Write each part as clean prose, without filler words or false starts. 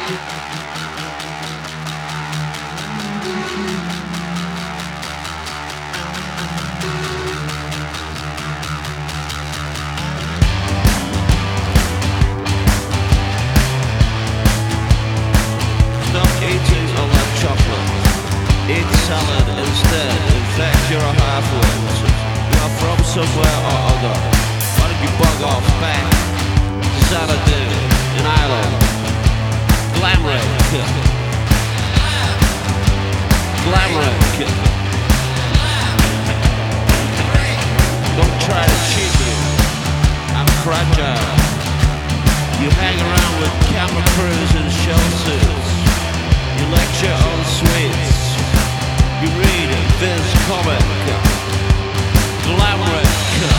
Eat salad instead, in fact you're a half-wit. You are from somewhere or other. Why don't you bug off back to Xanadu in Ireland? Glamrick. Glamrick. Don't try to cheat me, I'm fragile. You hang around with camera crews in shell suits. You lecture on sweets. You read Viz comic. Glamrick.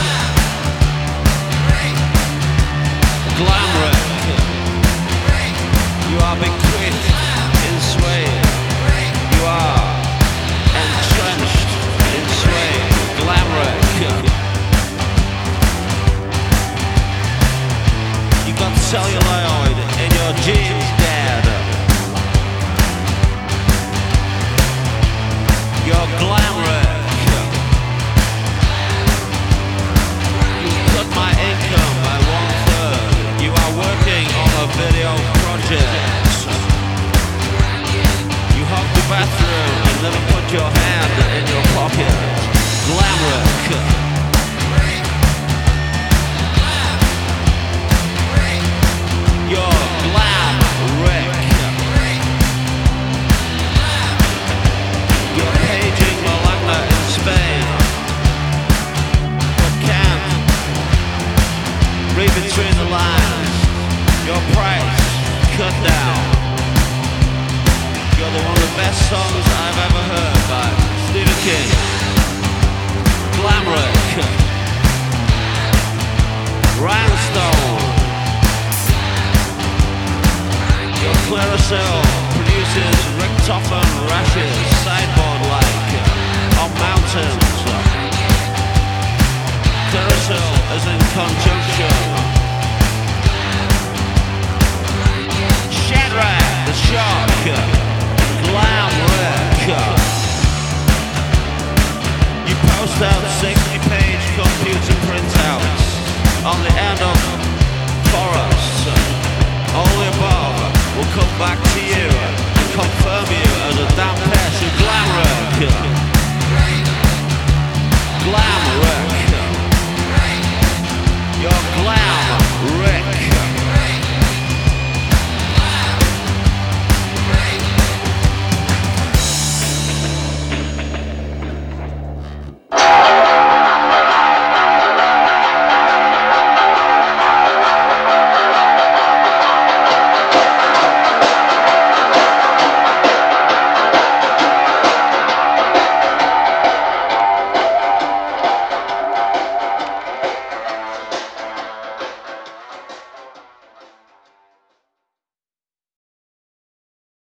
Glamrick. You are bequeathed in sway. You are entrenched in sway. Glamrick. You got celluloid in your jeans, Dad. You're Glamrick. You cut my income by 1/3. You are working on a video project. You hug the bathroom and never put your hand in your pocket. Glamrick. You're Glamrick. You're paging Malanga in Spain, but can't read between the lines. Your price cut down. You're one of the best songs I've ever heard by Stephen King. Glamrick. Rhinestone. Your Clearasil produces Richtofen rashes, sideboard-like, on mountains. Clearasil is in conjunction. Shadrach the Shark. Glamrick. You post out 60-page computer printouts on the end of forests. All the above will come back to you and confirm you as a damn pest of Glamrick. Glamrick. You're Glamrick.